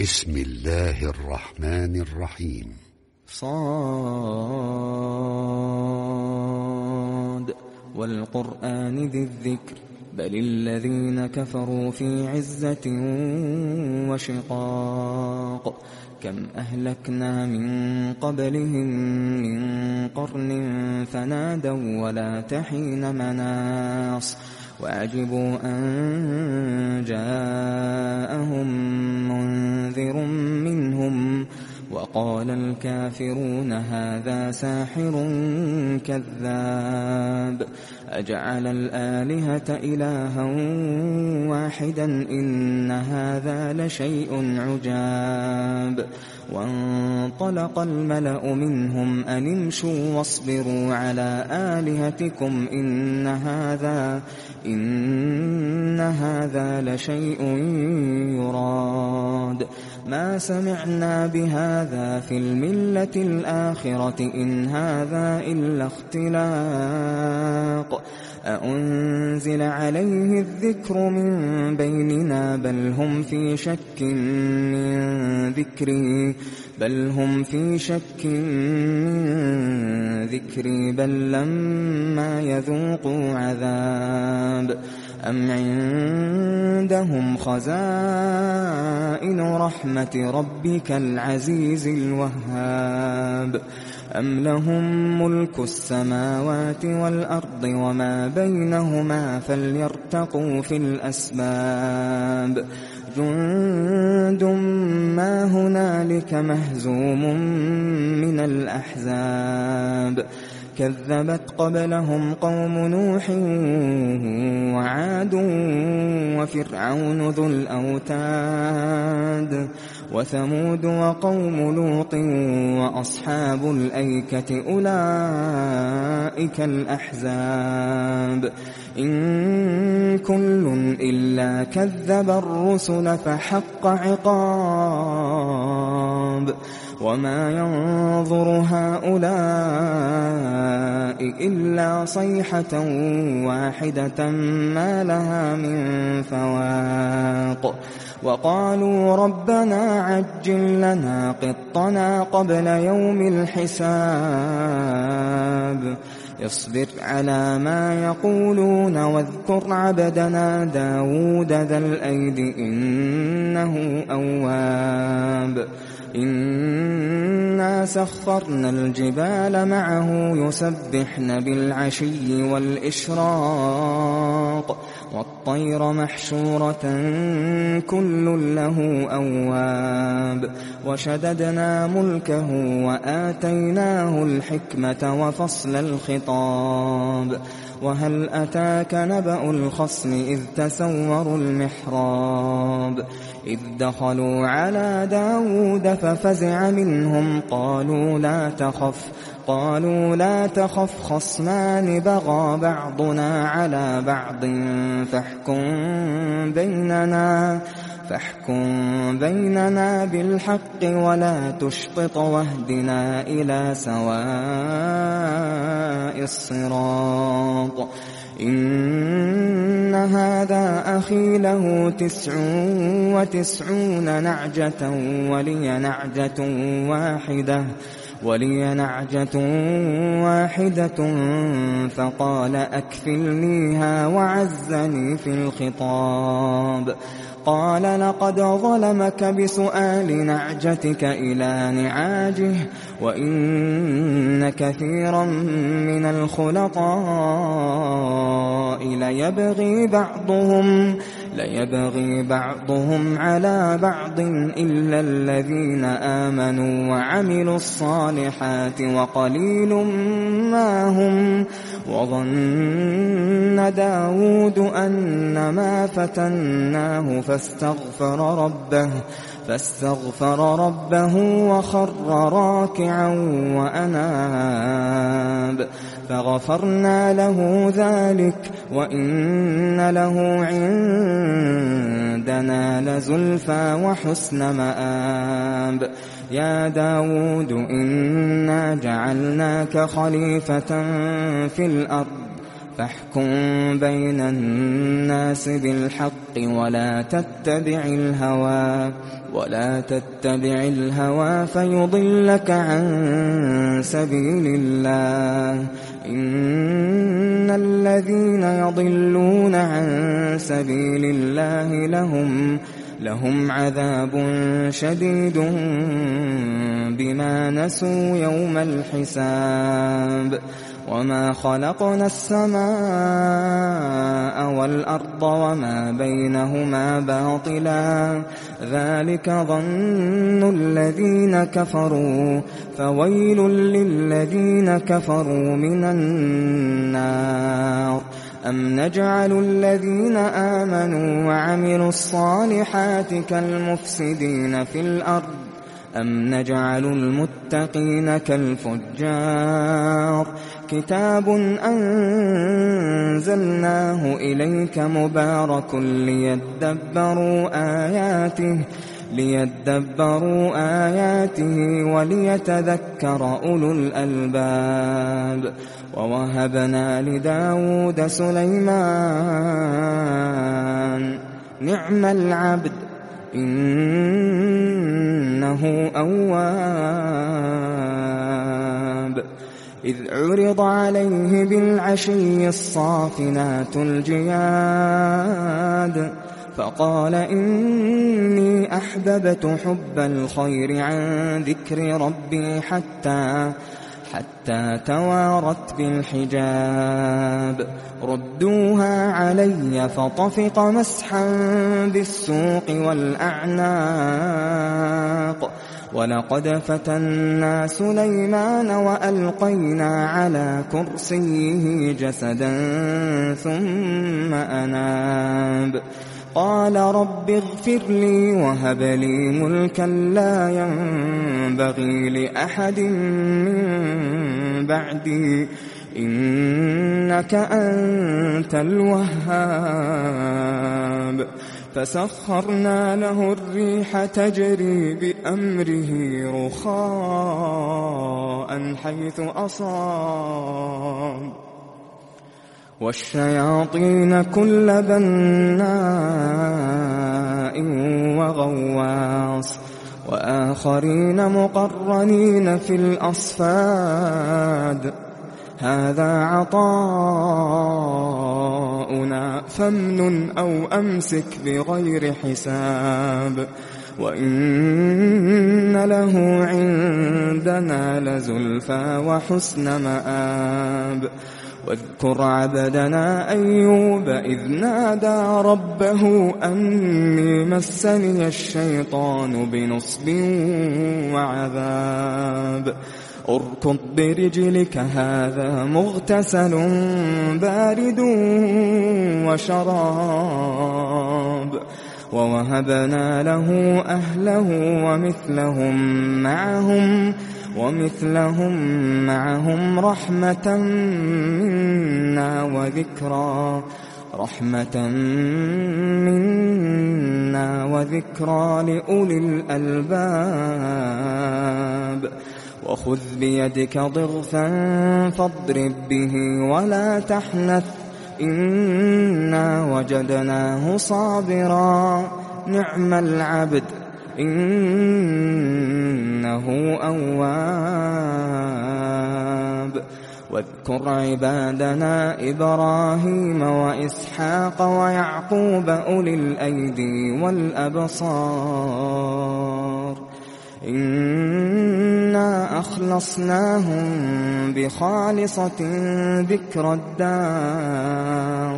بسم الله الرحمن الرحيم. صاد والقرآن ذي الذكر بل الذين كفروا في عزة وشقاق كم أهلكنا من قبلهم من قرن فنادوا ولا تحين مناص وعجبوا أن جاءهم منذر منهم وقال الكافرون هذا ساحر كذاب أجعل الآلهة إلها واحدا إن هذا لشيء عجاب وانطلق الملأ منهم أن امشوا واصبروا على آلهتكم إن هذا لشيء يراد ما سمعنا بهذا في الملة الآخرة إن هذا إلا اختلاق أأنزل عليه الذكر من بيننا بل هم في شك من ذكري بل لما يذوقوا عذاب أم عندهم خزائن رحمة ربك العزيز الوهاب أم لهم ملك السماوات والأرض وما بينهما فليرتقوا في الأسباب جند ما هنالك مهزوم من الأحزاب كذبت قبلهم قوم نوح وعاد وفرعون ذو الأوتاد وثمود وقوم لوط وأصحاب الأيكة أولئك الأحزاب إن كل إلا كذب الرسل فحق عقاب وما ينظر هؤلاء إلا صيحة واحدة ما لها من فواق وقالوا ربنا عجل لنا قطنا قبل يوم الحساب اصبر على ما يقولون واذكر عبدنا داود ذا الأيد إنه أواب إنا سخرنا الجبال معه يسبحن بالعشي والإشراق والطير محشورة كل له أواب وشددنا ملكه وآتيناه الحكمة وفصل الخطاب وهل أتاك نبأ الخصم إذ تسوروا المحراب إذ دخلوا على داود ففزع منهم قالوا لا تخف خصمان بغى بعضنا على بعض فاحكم بيننا بالحق ولا تشطط واهدنا إلى سواء الصراط إن هذا أخي له 99 نعجة ولي نعجة واحدة فقال أكفلنيها وعزني في الخطاب قال لقد ظلمك بسؤال نعجتك إلى نعاجه وإن كثيرا من الخلطاء ليبغي بعضهم على بعض إلا الذين آمنوا وعملوا الصالحات وقليل ما هم وظن داود أنما فتناه فاستغفر ربه وخر راكعا وأناب فغفرنا له ذلك وإن له عندنا لزلفى وحسن مآب يا داود إنا جعلناك خليفة في الأرض فاحكم بين الناس بالحق ولا تتبع الهوى فيضلك عن سبيل الله. إن الذين يضلون عن سبيل الله لهم عذاب شديد بما نسوا يوم الحساب. وما خلقنا السماء والأرض وما بينهما باطلا ذلك ظن الذين كفروا فويل للذين كفروا من النار. أم نجعل الذين آمنوا وعملوا الصالحات كالمفسدين في الأرض أم نجعل المتقين كالفجار. كتاب أنزلناه إليك مبارك ليدبروا آياته وليتذكر أولو الألباب. ووهبنا لداود سليمان نعم العبد إنه أواب. إذ عرض عليه بالعشي الصافنات الجياد فقال إني أحببت حب الخير عن ذكر ربي حتى توارت بالحجاب. ردوها علي فطفق مسحا بالسوق والأعناق. ولقد فتنا سليمان وألقينا على كرسيه جسدا ثم أناب. قال رب اغفر لي وهب لي ملكا لا ينبغي لأحد من بعدي إنك أنت الوهاب. فسخرنا له الريح تجري بأمره رخاء حيث أصاب والشياطين كل بناء وغواص وآخرين مقرنين في الأصفاد. هذا عطاؤنا فامنن أو أمسك بغير حساب. وإن له عندنا لزلفى وحسن مآب. واذكر عبدنا أيوب إذ نادى ربه أني مسني الشيطان بنصب وعذاب. اركض برجلك هذا مغتسل بارد وشراب. ووهبنا له أهله ومثلهم معهم رحمة منا وذكرى لأولي الألباب. وخذ بيدك ضغثا فاضرب به ولا تحنث إنا وجدناه صابرا نعم العبد إنه أواب. واذكر عبادنا إبراهيم وإسحاق ويعقوب أولي الأيدي والأبصار إنا أخلصناهم بخالصة ذكر الدار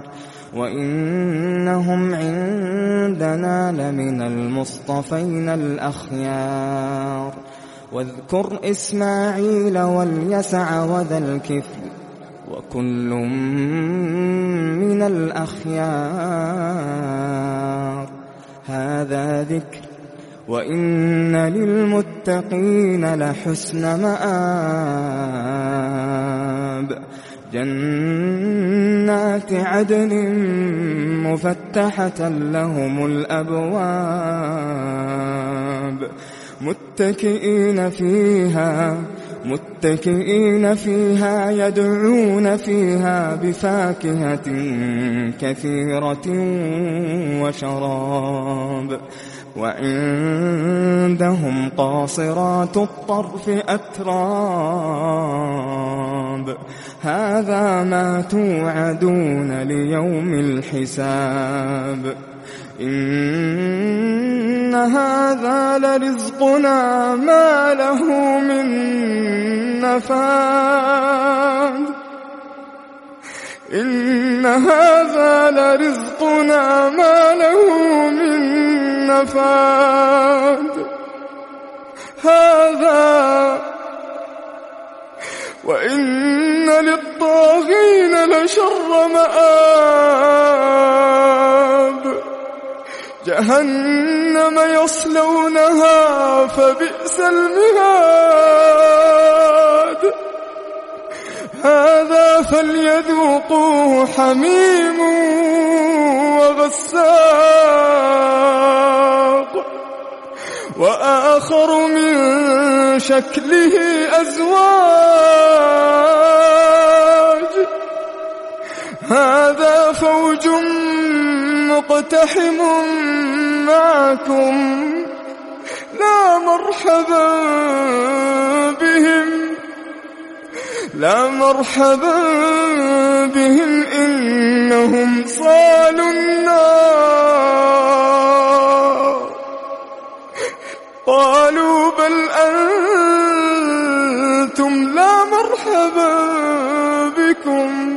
وإنهم عندنا لمن المصطفين الأخيار. واذكر إسماعيل واليسع وذا الكفل وكل من الأخيار. هذا ذكر وإن للمتقين لحسن مآب. جنات عدن مفتحة لهم الأبواب متكئين فيها متكئين فيها يدعون فيها بفاكهة كثيرة وشراب وعندهم قاصرات الطرف أتراب هذا ما توعدون ليوم الحساب إن هذا لرزقنا ما له من نفاد إن هذا لرزقنا ما له من نفاد هذا وإن للطاغين لشر مآب جهنم يصلونها فبئس المهاد هذا فليذوقوه حميم وغساق وآخر من شكله أزواج هذا فوج مقتحم معكم لا مرحبا بهم إنهم صالوا النار قالوا بل أنتم لا مرحبا بكم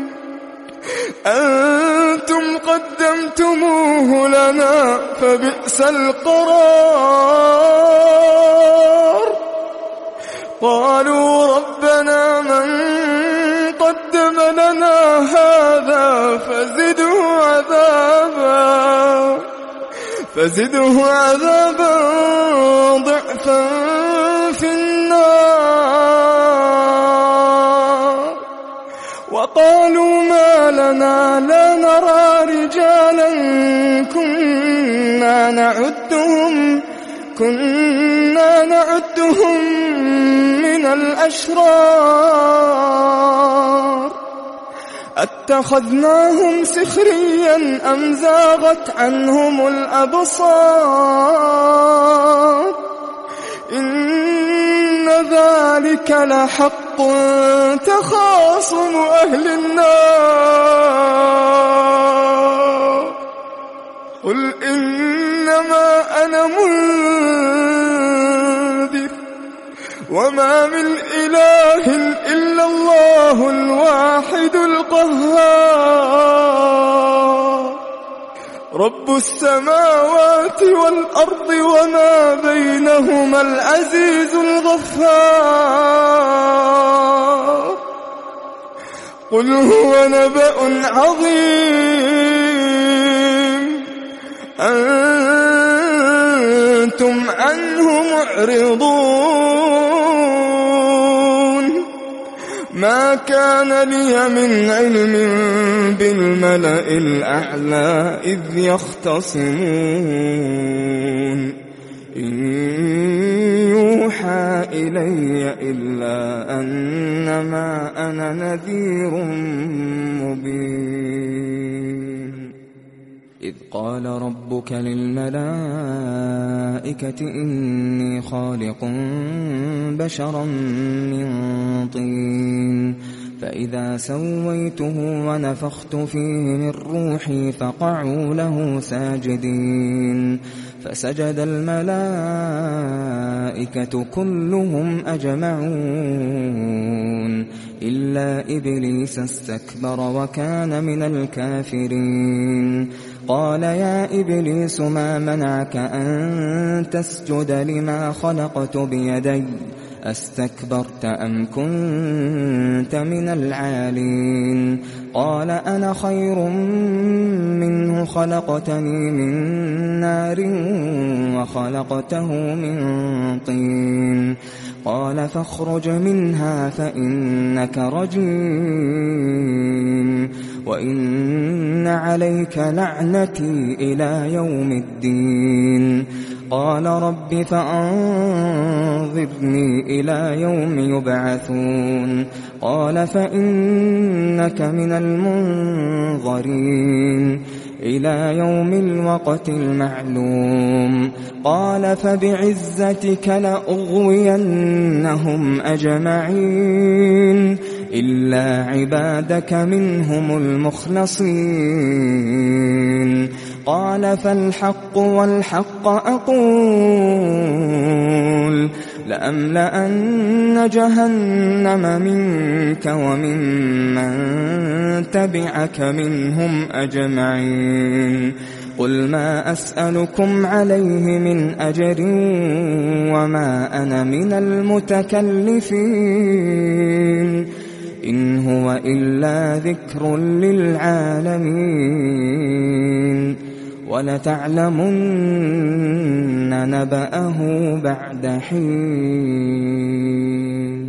أنتم قدمتموه لنا فبئس القرار قالوا ربنا من قدم لنا هذا فزده عذابا ضعفا في النار وقالوا ما لنا لا نرى رجالا كنا نعدهم من الأشرار أتخذناهم سخريا أم زاغت عنهم الأبصار إن ذلك لحق تخاصم أهل النار قل إنما أنا منذر وما من إله إلا الله الواحد القهار رب السماوات والأرض وما بينهما العزيز الغفار قل هو نبأ عظيم أنتم عنه معرضون ما كان لي من علم بالملأ الأعلى إذ يختصمون إن يوحى إلي إلا أنما أنا نذير مبين إذ قال ربك للملائكة إني خالق بشرا من طين فإذا سويته ونفخت فيه من روحي فقعوا له ساجدين فسجد الملائكة كلهم أجمعون إلا إبليس استكبر وكان من الكافرين قال يا إبليس ما منعك أن تسجد لما خلقت بيدي أستكبرت أم كنت من العالين قال أنا خير منه خلقتني من نار وخلقته من طين قال فاخرج منها فإنك رجيم وإن عليك لعنتي إلى يوم الدين قال رب فأنظرني إلى يوم يبعثون قال فإنك من المنظرين إلى يوم الوقت المعلوم قال فبعزتك لأغوينهم أجمعين إلا عبادك منهم المخلصين قال فالحق والحق أقول لأملأن جهنم منك وممن تبعك منهم أجمعين قل ما أسألكم عليه من أجر وما أنا من المتكلفين إن هو إلا ذكر للعالمين ولتعلمن نبأه بعد حين